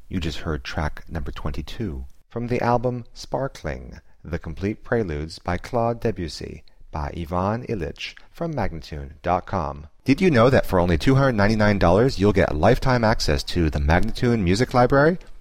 You just heard track number 22 from the album Sparkling, The Complete Preludes by Claude Debussy by Ivan Illich from Magnatune.com. Did you know that for only $299 you'll get lifetime access to the Magnatune Music Library?